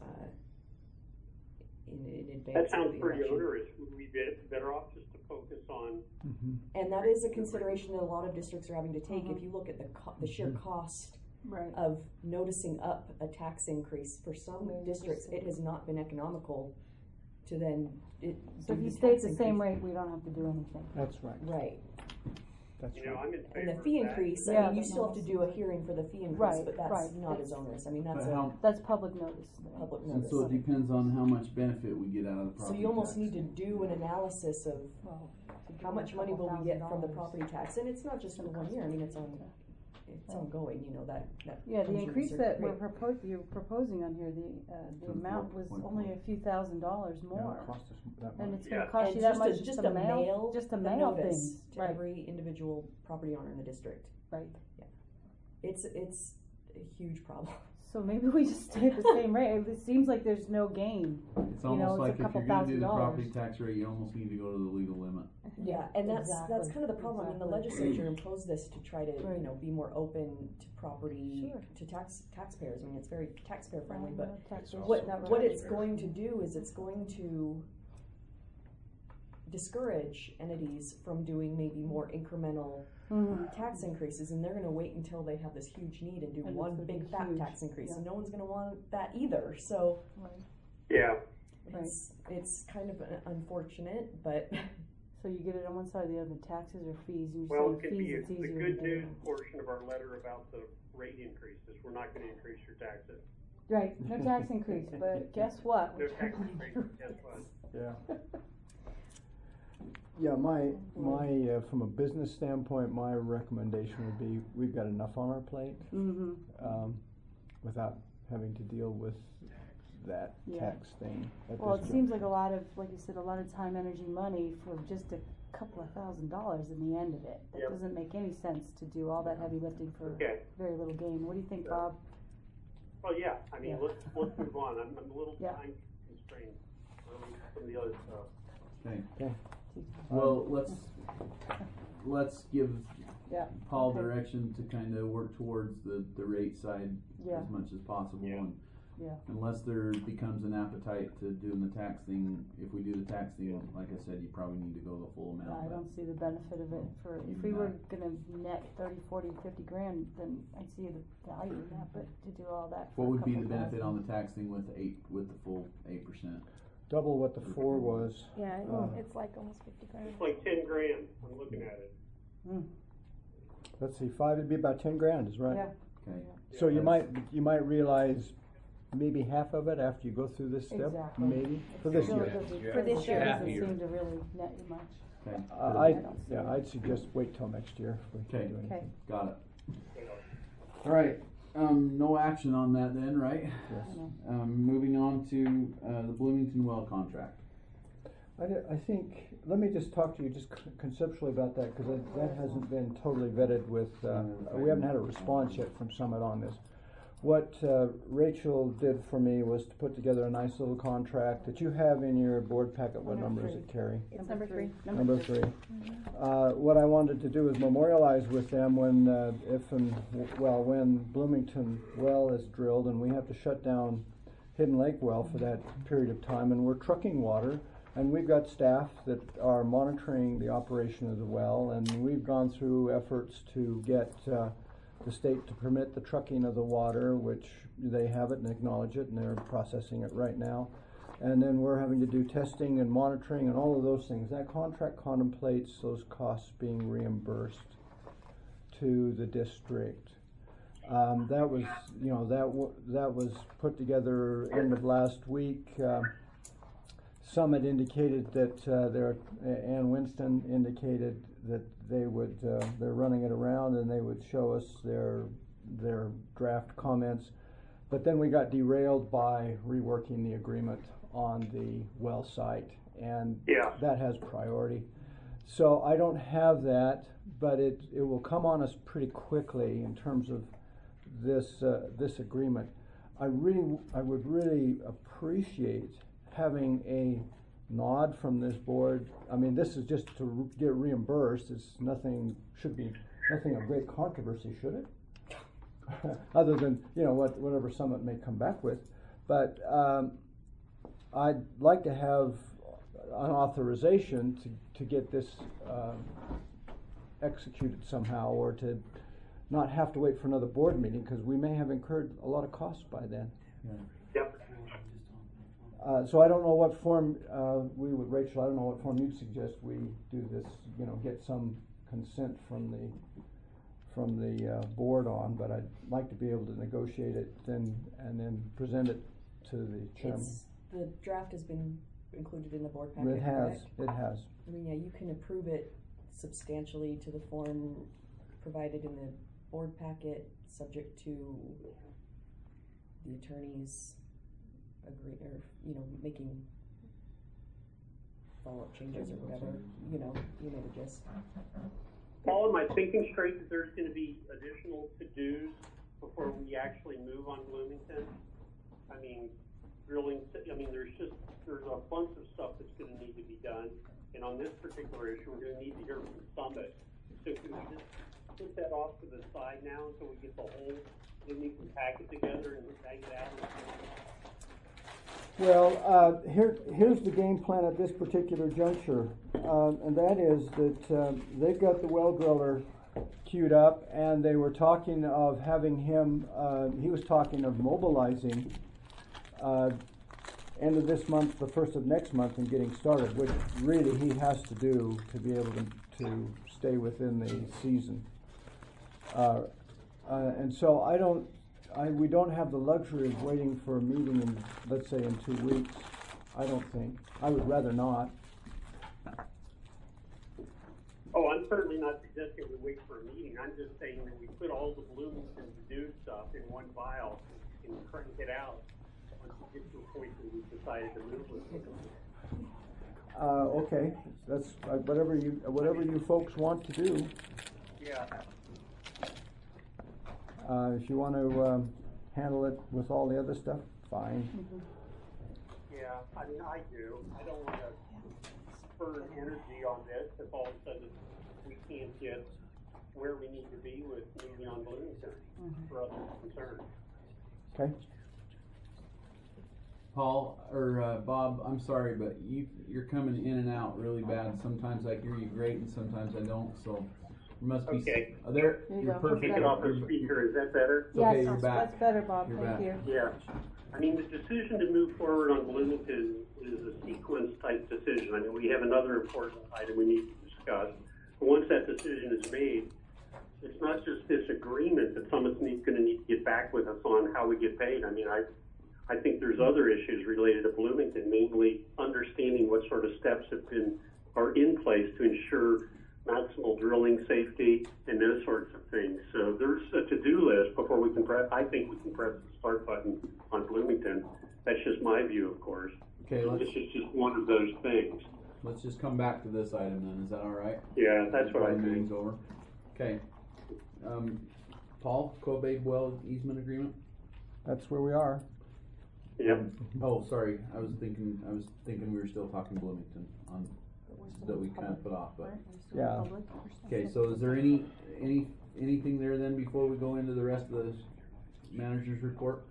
in advance. That sounds pretty onerous. Would we be better off just to focus on? And that is a consideration that a lot of districts are having to take. If you look at the sheer cost of noticing up a tax increase, for some districts, it has not been economical to then. So if you stay at the same rate, we don't have to do anything. That's right. Right. That's right. I'm in favor and the fee of that. increase, I mean, you still have to do a hearing for the fee increase, but that's not as onerous. I mean, that's public notice. Public And notice. so it depends on how much benefit we get out of the property So you almost tax. need to do an analysis of how much money will we get from the property tax, and it's not just for 1 year. I mean, it's it's ongoing, you know, that Yeah, the comes with a increase certain that rate. you're proposing on here, the To amount was 4.4. only a few $1,000s Yeah, more. it cost us that And much. it's gonna Yeah. cost And you that just much to, just just to to mail, just to the mail notice things, to right, every individual property owner in the district. right. It's a huge problem. So maybe we just stay at the same rate, it seems like there's no gain. It's You know, almost it's a like if couple you're gonna do the $1,000s. property tax rate, you almost need to go to the legal limit. Yeah, and that's Exactly, kind of the problem. I mean, the exactly. legislature imposed this to try to, Right. you know, be more open to property, Sure. to taxpayers. I mean, it's very taxpayer friendly, but Taxes, what that what right. it's going to do is it's going to discourage entities from doing maybe more incremental Mhm. tax increases, and they're going to wait until they have this huge need and do And it's one gonna big be fat huge, tax increase, yeah. and no one's going to want that either. So Right. Yeah. Right. it's kind of unfortunate, but So you get it on one side or the other, taxes or fees, you Well, say it could be fees, it's the easier to good do. news portion of our letter about the rate increases. We're not gonna increase your taxes. Right, no tax increase, but guess what? No tax increase, guess what? Yeah. Yeah, my, from a business standpoint, my recommendation would be, we've got enough on our plate, Mhm. without having to deal with that Yeah. tax thing at Well, it this seems juncture. like a lot of, like you said, a lot of time, energy, money for just a couple of $1,000s in the end of it. That Yep. doesn't make any sense to do all that heavy lifting for Okay. very little gain. What do you think, Bob? Well, yeah, I mean, Yeah. let's move on. I'm a little Yeah. time constrained on some of the other stuff. Okay, Okay. well, let's give Yeah. Paul Okay. direction to kind of work towards the rate side Yeah. as much as possible. Yeah. And Yeah. unless there becomes an appetite to doing the tax thing, if we do the tax thing, like I said, you probably need to go the full amount. I but- don't see the benefit of it for, if Even we were that. gonna net 30, 40, 50 grand, then I'd see the value in that, but to do all that for What a would be couple the benefit thousand. on the tax thing with the full 8%? Double what the 4 was. Yeah, Oh. it's like almost 50 grand. It's like 10 grand. I'm looking at it. Let's see, 5 would be about 10 grand, is right? Yeah, Okay, So you That's- might realize maybe half of it after you go through this step, Exactly. maybe, for this Really year. doesn't- For this year. It Half doesn't year. seem to really net you much. okay, I'd suggest wait till next year if we Okay. can do Okay. anything. got it. All right, no action on that then, right? Yes. Moving on to the Bloomington well contract. I think, let me just talk to you just conceptually about that, because that hasn't been totally vetted with, we haven't had a response yet from Summit on this. What Rachel did for me was to put together a nice little contract that you have in your board packet. What number is it, Carrie? It's number 3. Number 3. What I wanted to do is memorialize with them when, when Bloomington well is drilled and we have to shut down Hidden Lake well for that period of time, and we're trucking water. And we've got staff that are monitoring the operation of the well, and we've gone through efforts to get the state to permit the trucking of the water, which they have it and acknowledge it, and they're processing it right now. And then we're having to do testing and monitoring and all of those things. That contract contemplates those costs being reimbursed to the district. That was, that was put together end of last week. Summit indicated that Ann Winston indicated that they would, they're running it around and they would show us their draft comments. But then we got derailed by reworking the agreement on the well site, and Yeah. that has priority. So I don't have that, but it will come on us pretty quickly in terms of this agreement. I would really appreciate having a nod from this board. I mean, this is just to get reimbursed. It's should be nothing of great controversy, should it? Other than, whatever Summit may come back with. But I'd like to have an authorization to get this executed somehow, or to not have to wait for another board meeting, because we may have incurred a lot of costs by then. Yeah. Yep. So I don't know what form Rachel, I don't know what form you'd suggest we do this, get some consent from the board on, but I'd like to be able to negotiate it and then present it to the chairman. The draft has been included in the board packet, It has, correct? it has. I mean, yeah, you can approve it substantially to the form provided in the board packet, subject to the attorneys agree, or, you know, making follow-up changes or whatever, you know the gist. Paul, am I thinking straight that there's gonna be additional to-dos before we actually move on Bloomington? I mean, drilling, there's a bunch of stuff that's gonna need to be done, and on this particular issue, we're gonna need to hear from Summit. So can we just put that off to the side now until we get the whole, then we can pack it together and bang it out? Well, here's the game plan at this particular juncture, and that is that they've got the well driller queued up, and they were talking of having him, he was talking of mobilizing end of this month, the first of next month, and getting started, which really he has to do to be able to stay within the season. And so we don't have the luxury of waiting for a meeting in, let's say, in 2 weeks. I don't think. I would rather not. Oh, I'm certainly not suggesting we wait for a meeting. I'm just saying that we put all the Bloomington to-do stuff in one file and crank it out once we get to a point where we've decided to move with it. Okay, that's whatever you folks want to do. Yeah. If you want to handle it with all the other stuff, fine. Yeah, I mean, I do. I don't want to burn energy on this if all of a sudden we can't get where we need to be with moving on Bloomington for other concerns. Okay. Paul, or Bob, I'm sorry, but you're coming in and out really bad. Sometimes I hear you great and sometimes I don't, so there must be. Okay. You're go. perfect. Take it off the speaker, is that better? It's okay, Yes, you're back. That's better, Bob, You're thank back. you. Yeah. I mean, the decision to move forward on Bloomington is a sequence type decision. I mean, we have another important item we need to discuss. But once that decision is made, it's not just this agreement that someone's going to need to get back with us on how we get paid. I mean, I think there's other issues related to Bloomington, namely understanding what sort of steps are in place to ensure maximal drilling safety and those sorts of things. So there's a to-do list before we can I think we can press the start button on Bloomington. That's just my view, of course. Okay, This is just one of those things. let's just come back to this item then. Is that all right? Yeah, that's what I Before the think. meeting's over. Okay. Paul, Kobe well easement agreement. That's where we are. Yep. Oh, sorry. I was thinking we were still talking Bloomington on that we kind of put off, but Yeah. okay. So is there anything there then before we go into the rest of the manager's report?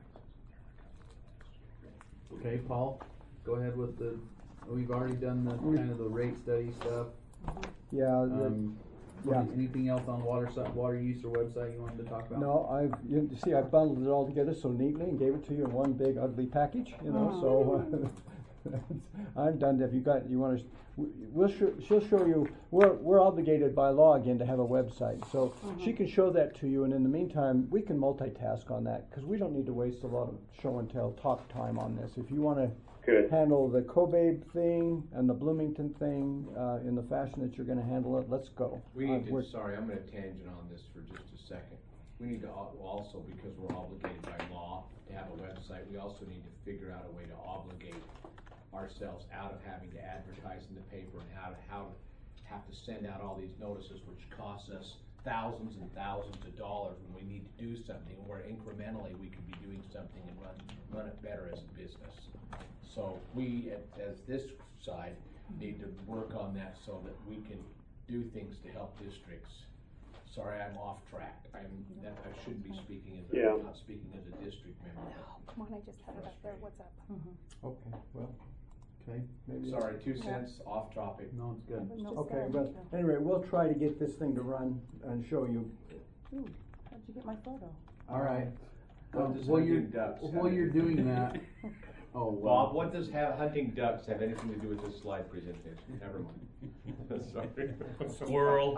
Okay, Paul, go ahead with we've already done the kind of the rate study stuff. Yeah. Yeah. Anything else on water use or website you wanted to talk about? No, you see, I bundled it all together so neatly and gave it to you in one big ugly package, you know, so I'm done. If she'll show you, we're obligated by law again to have a website, so she can show that to you, and in the meantime, we can multitask on that, because we don't need to waste a lot of show and tell talk time on this. If you want to handle the Kobe thing and the Bloomington thing in the fashion that you're going to handle it, let's go. We need to, sorry, I'm going to tangent on this for just a second. We need to also, because we're obligated by law to have a website, we also need to figure out a way to obligate ourselves out of having to advertise in the paper and how to have to send out all these notices, which costs us thousands and thousands of dollars when we need to do something, where incrementally we could be doing something and run it better as a business. So we, as this side, need to work on that so that we can do things to help districts. Sorry, I'm off track. I shouldn't be speaking as not speaking as a district member. No, come on, I just had it up there. What's up? Okay, well, Okay. maybe. Sorry, 2 cents off topic. No, it's good. Okay, but anyway, we'll try to get this thing to run and show you. Ooh, how'd you get my photo? All right. What does While hunting ducks have you're to do doing that, oh well. Bob, what does hunting ducks have anything to do with this slide presentation? Never mind. Sorry. Squirrel.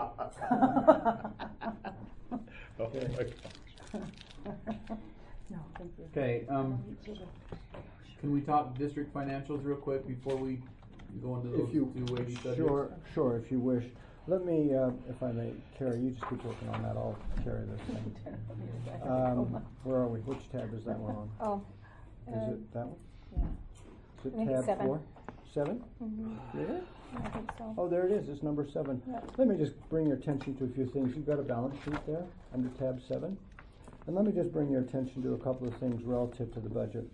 Okay. No, thank you. Okay, can we talk district financials real quick before we go into those If you, two weighty subjects? sure, if you wish. Let me, if I may, Carrie, you just keep working on that, I'll carry this thing. Where are we? Which tab is that one on? Oh. Is it that one? Yeah. Is it I think it's tab 7. 4? 7? Mm-hmm. Really? I think so. Oh, there it is, it's number 7. Yeah. Let me just bring your attention to a few things. You've got a balance sheet there, under tab 7. And let me just bring your attention to a couple of things relative to the budget.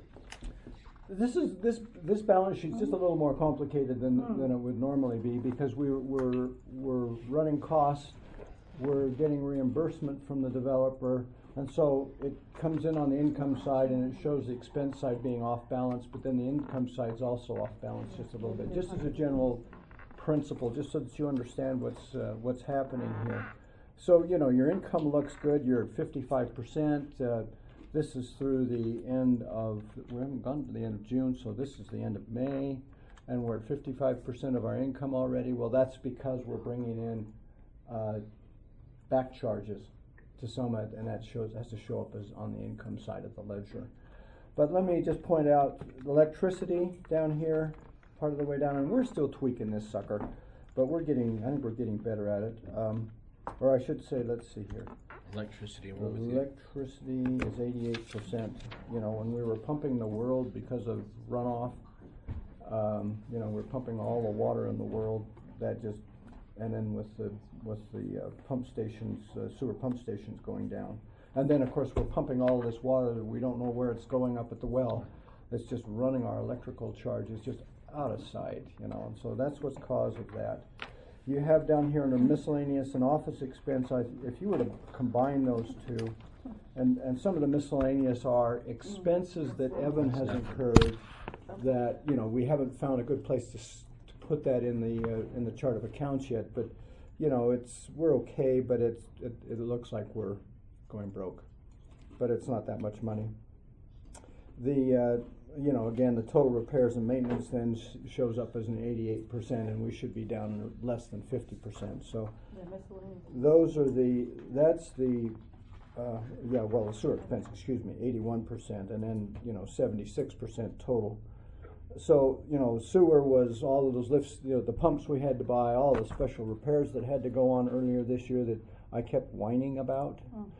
This balance sheet's just a little more complicated than it would normally be, because we're running costs, we're getting reimbursement from the developer, and so it comes in on the income side and it shows the expense side being off balance, but then the income side's also off balance just a little bit, just as a general principle, just so that you understand what's happening here. So, you know, your income looks good, you're at 55%. This is through the end of, we haven't gone to the end of June, so this is the end of May, and we're at 55% of our income already. Well, that's because we're bringing in back charges to Summit, and that has to show up as on the income side of the ledger. But let me just point out electricity down here, part of the way down, and we're still tweaking this sucker, but I think we're getting better at it. Or I should say, let's see here. Electricity, Electricity is 88%. You know, when we were pumping the world because of runoff, you know, we're pumping all the water in the world. That just, and then with the pump stations, sewer pump stations going down, and then of course we're pumping all this water that we don't know where it's going up at the well. It's just running our electrical charges just out of sight, you know, and so that's what's cause of that. You have down here under miscellaneous and office expense, if you were to combine those two, and some of the miscellaneous are expenses that Evan has incurred that, you know, we haven't found a good place to put that in the chart of accounts yet, but, you know, we're okay, but it looks like we're going broke, but it's not that much money. You know, again, the total repairs and maintenance then shows up as an 88%, and we should be down less than 50%. So those are the sewer expense, excuse me, 81%, and then, you know, 76% total. So, you know, sewer was all of those lifts, you know, the pumps we had to buy, all the special repairs that had to go on earlier this year that I kept whining about.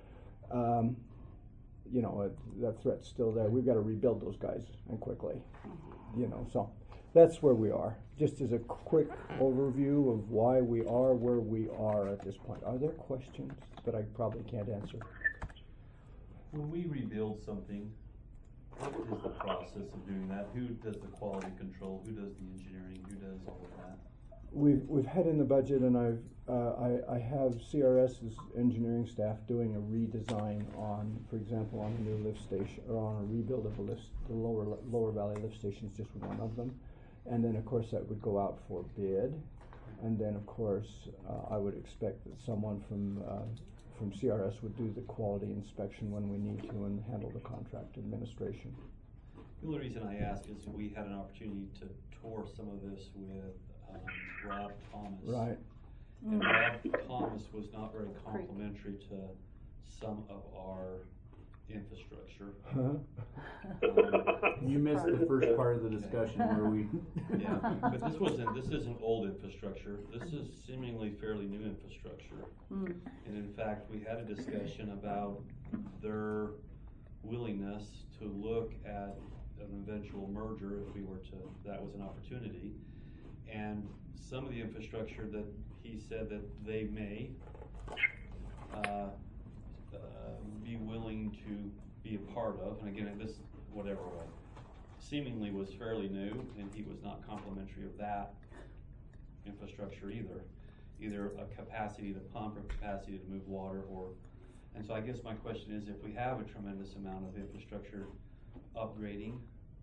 You know, that threat's still there. We've got to rebuild those guys, and quickly. You know, so that's where we are. Just as a quick overview of why we are where we are at this point. Are there questions that I probably can't answer? When we rebuild something, what is the process of doing that? Who does the quality control? Who does the engineering? Who does all of that? We've had in the budget, and I have CRS's engineering staff doing a redesign on, for example, on a new lift station, or on a rebuild of a lift. The lower valley lift station is just one of them, and then of course that would go out for bid, and then of course I would expect that someone from CRS would do the quality inspection when we need to, and handle the contract administration. The only reason I ask is we had an opportunity to tour some of this with Rob Thomas. Right. And Rob Thomas was not very complimentary to some of our infrastructure. You missed the first part of the discussion where we. Yeah, but this isn't old infrastructure. This is seemingly fairly new infrastructure. And in fact, we had a discussion about their willingness to look at an eventual merger if we were to, that was an opportunity. And some of the infrastructure that he said that they may be willing to be a part of, and again, this whatever seemingly was fairly new, and he was not complimentary of that infrastructure either a capacity to pump or capacity to move water, and so I guess my question is, if we have a tremendous amount of infrastructure upgrading,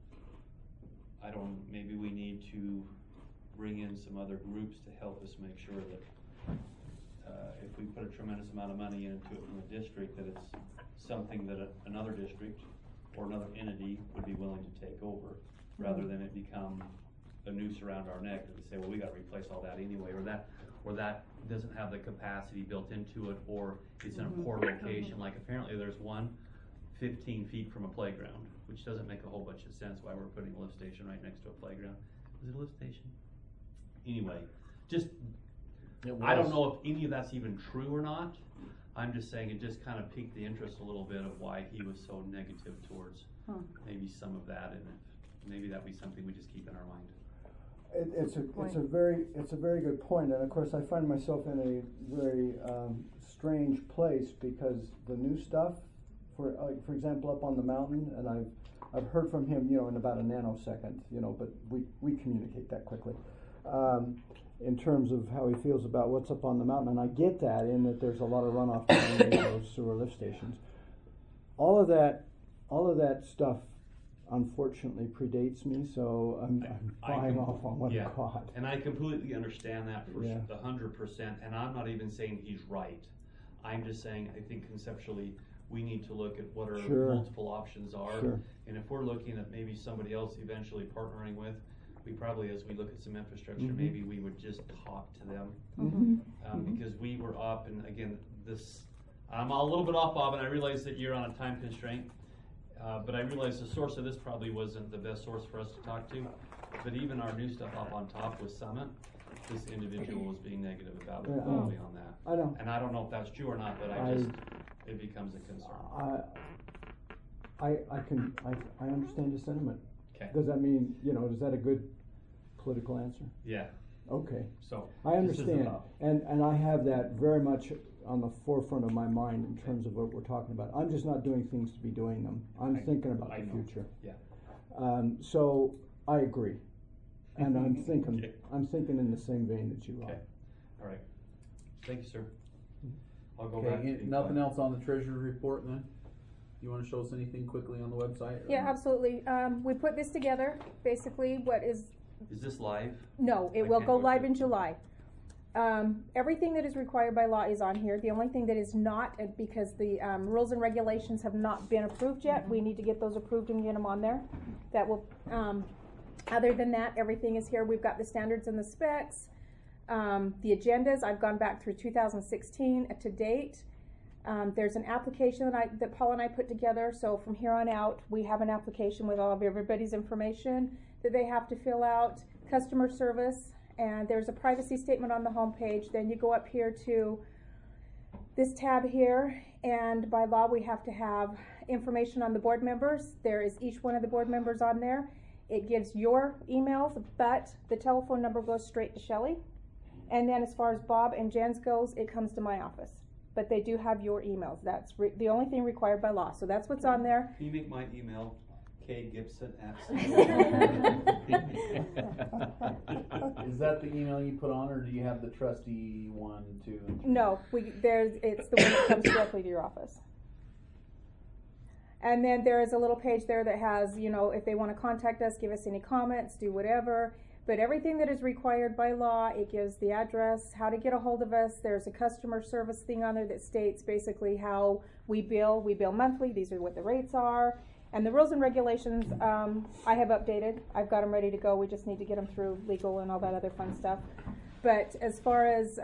maybe we need to bring in some other groups to help us make sure that if we put a tremendous amount of money into it from the district, that it's something that another district or another entity would be willing to take over, rather than it become a noose around our neck that we say, well, we got to replace all that anyway, or that doesn't have the capacity built into it, or it's in a poor location. Like apparently there's one 15 feet from a playground, which doesn't make a whole bunch of sense why we're putting a lift station right next to a playground. Is it a lift station? Anyway, just I don't know if any of that's even true or not. I'm just saying it just kind of piqued the interest a little bit of why he was so negative towards maybe some of that, and if maybe that'd be something we just keep in our mind. It's a very good point, and of course I find myself in a very strange place because the new stuff, for example, up on the mountain, and I've heard from him, in about a nanosecond, but we communicate that quickly, in terms of how he feels about what's up on the mountain, and I get that in that there's a lot of runoff from those sewer lift stations. All of that stuff unfortunately predates me, so I'm flying off on what I caught. And I completely understand that for 100%, and I'm not even saying he's right. I'm just saying I think conceptually we need to look at what our multiple options are, and if we're looking at maybe somebody else eventually partnering with, we probably, as we look at some infrastructure, maybe we would just talk to them, because we were up, and again, I'm a little bit off, Bob, and I realize that you're on a time constraint. But I realize the source of this probably wasn't the best source for us to talk to. But even our new stuff up on top with Summit, this individual was being negative about it, probably on that. I know. And I don't know if that's true or not, but it becomes a concern. I understand your sentiment. Okay. Does that mean, is that a good political answer? Yeah. Okay. So I understand, and I have that very much on the forefront of my mind in terms of what we're talking about. I'm just not doing things to be doing them. I'm thinking about the future. Yeah. So I agree, and I'm thinking in the same vein that you are. Okay. All right. Thank you, sir. I'll go Okay, back. nothing else on the treasury report then? You want to show us anything quickly on the website? Yeah, absolutely. We put this together, basically Is this live? No, it I will can't go go live to in it. July. Everything that is required by law is on here. The only thing that is not, because the rules and regulations have not been approved yet, we need to get those approved and get them on there. That will, other than that, everything is here. We've got the standards and the specs, the agendas. I've gone back through 2016 to date. There's an application that Paul and I put together. So from here on out, we have an application with all of everybody's information that they have to fill out, customer service, and there's a privacy statement on the home page. Then you go up here to this tab here, and by law we have to have information on the board members. There is each one of the board members on there. It gives your emails, but the telephone number goes straight to Shelley. And then as far as Bob and Jen's goes, it comes to my office. But they do have your emails. That's the only thing required by law. So that's what's on there. Can you make my email kgibson@? Is that the email you put on, or do you have the trustee 1, 2, and 3? No, it's the one that comes directly to your office. And then there is a little page there that has, if they want to contact us, give us any comments, do whatever. But everything that is required by law, it gives the address, how to get a hold of us. There's a customer service thing on there that states basically how we bill. We bill monthly. These are what the rates are. And the rules and regulations, I have updated. I've got them ready to go. We just need to get them through legal and all that other fun stuff. But as far as,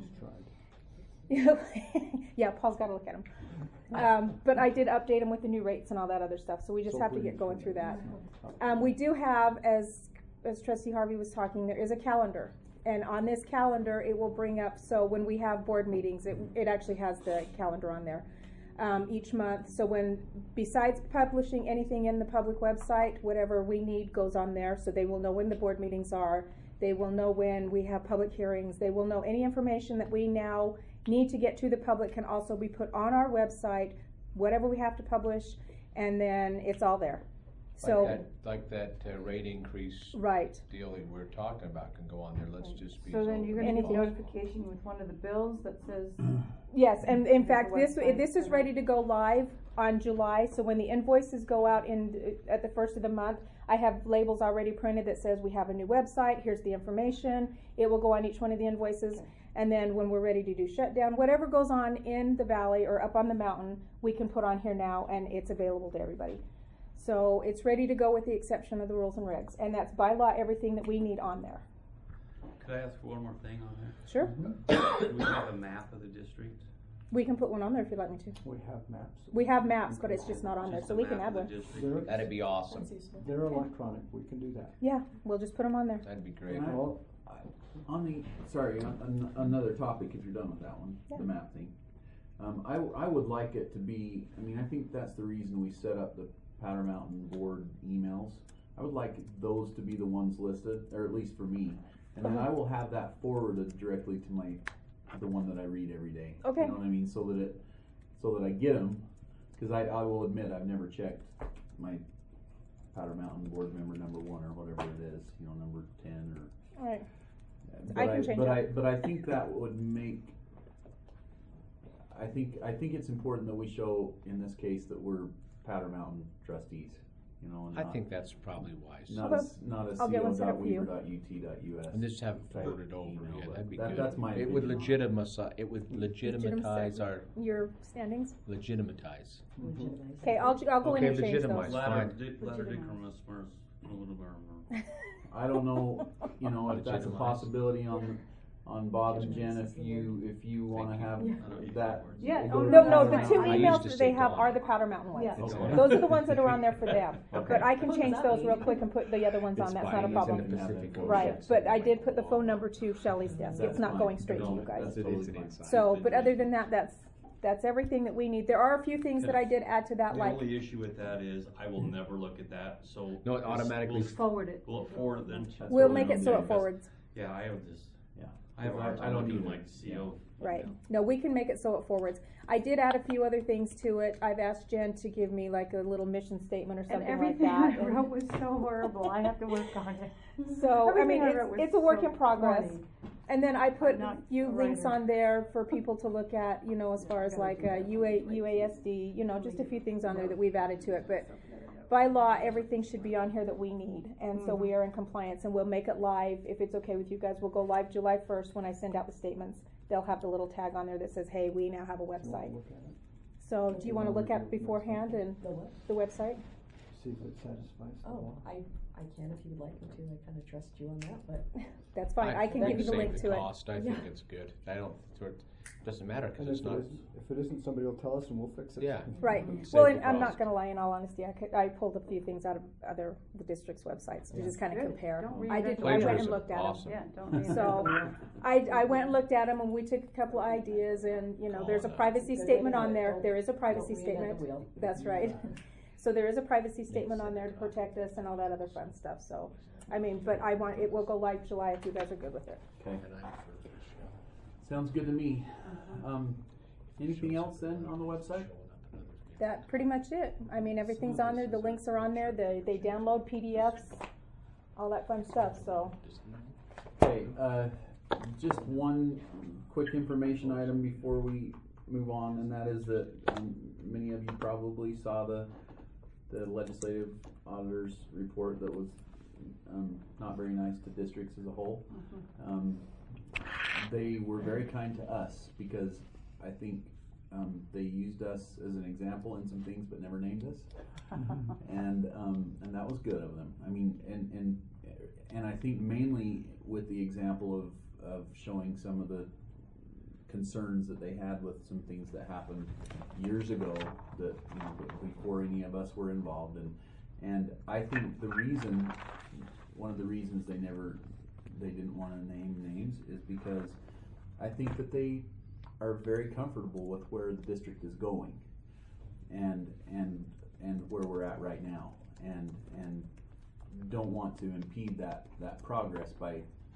yeah, Paul's got to look at them. But I did update them with the new rates and all that other stuff. So we just have to get going through that. We do have, as Trustee Harvey was talking, there is a calendar. And on this calendar, it will bring up, so when we have board meetings, it actually has the calendar on there. Each month. So besides publishing anything in the public website, whatever we need goes on there, so they will know when the board meetings are. They will know when we have public hearings. They will know any information that we now need to get to the public can also be put on our website, whatever we have to publish, and then it's all there. So like that rate increase deal that we're talking about can go on there. Let's just be so then you're going to get possible. notification with one of the bills that says yes, and in fact this is ready to go live on July. So when the invoices go out at the first of the month, I have labels already printed that says we have a new website, here's the information. It will go on each one of the invoices. And then when we're ready to do shutdown, whatever goes on in the valley or up on the mountain, we can put on here now, and it's available to everybody. So it's ready to go with the exception of the rules and regs. And that's by law everything that we need on there. Could I ask for one more thing on there? Sure. Do we have a map of the district? We can put one on there if you'd like me to. We have maps. We have maps, but it's just not on there, so we can add one. That'd be awesome. They're electronic. We can do that. Yeah, we'll just put them on there. That'd be great. Well, another topic, if you're done with that one, Yeah. the map thing. I would like it to be, I mean, I think that's the reason we set up the Powder Mountain Board emails. I would like those to be the ones listed, or at least for me. And then I will have that forwarded directly to the one that I read every day. Okay. You know what I mean? So that I get them, because I will admit I've never checked my Powder Mountain Board member number 1 or whatever it is, you know, number 10 or. All right. But I can change that. But I think that would make. I think it's important that we show in this case that we're Powder Mountain trustees, you know, and I not, think that's probably wise. not Okay. as I'll get one set up for you. co.weaver.ut.us. And just have it type forwarded over, email, yeah, but that'd be that- good. that's my It would opinion on legitimatize our, Your standings? legitimatize. Okay, I'll go in Okay, and change legitimize. those. Fine. I don't know, you know, if that's a Legitimize. possibility on Bob and Jen, if you wanna have that. Yeah, go oh, to No, the no, Powder the two Mountain. I used emails to that say they have Dawn. are the Powder Mountain ones. Yeah. Okay. Those are the ones that are on there for them, Okay. but I can change those real quick and put the other ones on, It's that's fine. not a It's problem. in the Pacific Ocean. Right, but I did put the phone number to Shelley's desk, That's it's not fine. going straight to No, you guys. that's It totally is an fine. inside. So, but other than that, that's everything that we need. There are a few things that I did add to that, The like, only issue with that is I will never look at that, so. No, it automatically We'll Forward it. we'll forward it then. That's we'll what make we it so do. it forwards. Yeah, I have this, Yeah. I have a hard I time don't looking at either. my CO. Right, no, we can make it so it forwards. I did add a few other things to it. I've asked Jen to give me like a little mission statement or And something like everything that. I wrote was so horrible, I have to work on it. So, I mean, Everything I wrote was it's a work so in progress. corny. And then I put I'm a not few a links writer. on there for people to look at, you know, as far as gotta like do that. UASD, you know, just a few things on there that we've added to it. But by law, everything should be on here that we need. And so we are in compliance, and we'll make it live. If it's okay with you guys, we'll go live July 1st when I send out the statements. They'll have the little tag on there that says, hey, we now have a website. So do you want to look at it beforehand and the website? See if it satisfies the law. Oh, I can if you would like me to, I kinda trust you on that, but. That's fine. I can give you the link to it. Cost, I think it's good. I don't, doesn't matter, cause And it's not. if it isn't, somebody will tell us and we'll fix it. Yeah. Right. Save Well, the and I'm not cost. gonna lie, in all honesty, I pulled a few things out of the district's websites to just kinda Good. compare. Don't I went Plagiarism, and looked at them. awesome. Yeah, don't read So, I went and looked at them, and we took a couple of ideas, and, you know, there's a privacy statement on there. There is a privacy statement. That's right. So there is a privacy statement on there to protect us and all that other fun stuff, so, I mean, but it will go live July if you guys are good with it. Okay. Sounds good to me. Anything else then on the website? That's pretty much it. I mean, everything's on there, the links are on there, they download PDFs, all that fun stuff, so. Okay, just one quick information item before we move on, and that is that many of you probably saw the legislative auditor's report that was not very nice to districts as a whole. They were very kind to us because I think they used us as an example in some things but never named us, and that was good of them. I mean, and I think mainly with the example of showing some of the concerns that they had with some things that happened years ago that, you know, before any of us were involved in. And I think one of the reasons they didn't want to name names is because I think that they are very comfortable with where the district is going and where we're at right now, and don't want to impede that progress by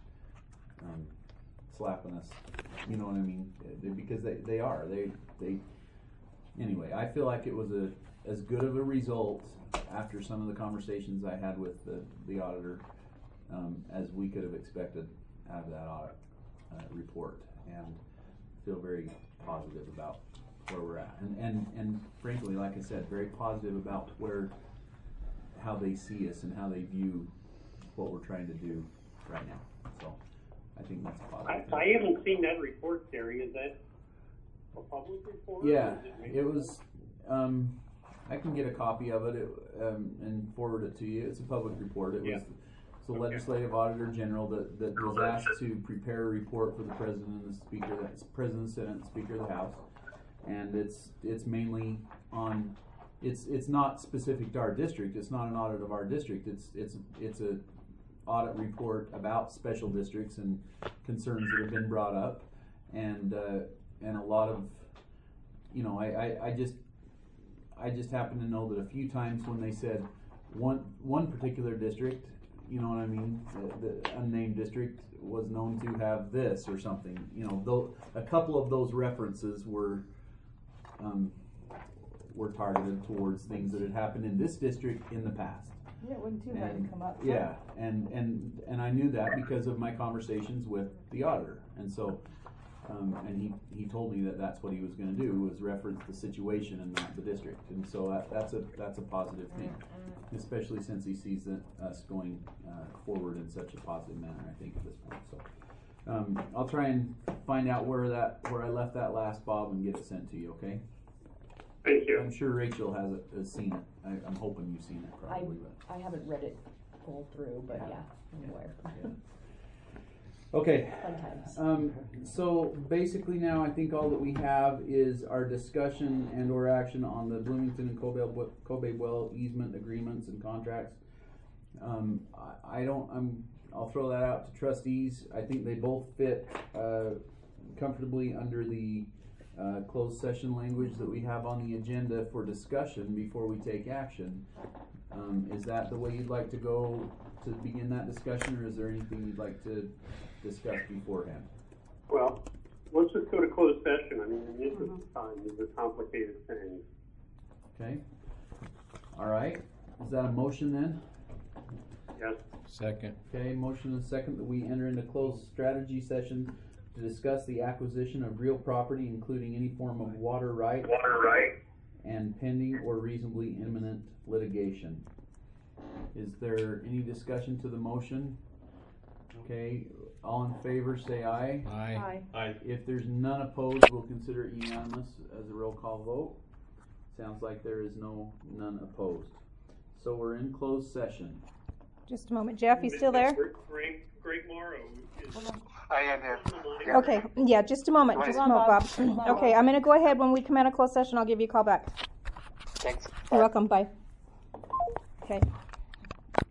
slapping us, you know what I mean? Because they are. Anyway, I feel like it was as good of a result after some of the conversations I had with the auditor as we could have expected out of that audit report, and feel very positive about where we're at. And frankly, like I said, very positive about how they see us and how they view what we're trying to do right now. So I think that's positive. I haven't seen that report, Terry. Is that a public report? Yeah, Or is it was. I can get a copy of it and forward it to you. It's a public report. It was the legislative auditor general that was asked to prepare a report for the president and the speaker, that's president of the Senate, and speaker of the House, and it's mainly on. It's not specific to our district. It's not an audit of our district. It's audit report about special districts and concerns that have been brought up, and a lot of, you know, I just happen to know that a few times when they said one particular district, you know what I mean, the unnamed district was known to have this or something, you know, though a couple of those references were targeted towards things that had happened in this district in the past. Yeah, it wasn't too hard to come up. Yeah, and I knew that because of my conversations with the auditor, and so, and he told me that that's what he was going to do, was reference the situation and not the district, and so that's a positive thing, especially since he sees us going forward in such a positive manner, I think, at this point. So I'll try and find out where I left that last, Bob, and get it sent to you. Okay. Thank you. I'm sure Rachel has seen it. I'm hoping you've seen it probably. I haven't read it full through, but yeah, I'm aware. Yeah. Okay. Fun times. So basically now I think all that we have is our discussion and or action on the Bloomington and Kobe Well easement agreements and contracts. I'll throw that out to trustees. I think they both fit comfortably under the closed session language that we have on the agenda for discussion before we take action. Is that the way you'd like to go to begin that discussion, or is there anything you'd like to discuss beforehand? Well, let's just go to closed session. I mean, in the interest of time, these are complicated things. Okay. All right. Is that a motion then? Yes. Second. Okay, motion and second that we enter into closed strategy session to discuss the acquisition of real property, including any form of water right and pending or reasonably imminent litigation. Is there any discussion to the motion? Okay, all in favor say aye. Aye. Aye. If there's none opposed, we'll consider it unanimous as a roll call vote. Sounds like there is none opposed. So we're in closed session. Just a moment. Jeff, you still there? Greg Morrow is. I am here. Okay, yeah, just a moment. Just a moment, Bob. Okay, I'm going to go ahead. When we come out of closed session, I'll give you a call back. Thanks. You're welcome. Bye. Okay.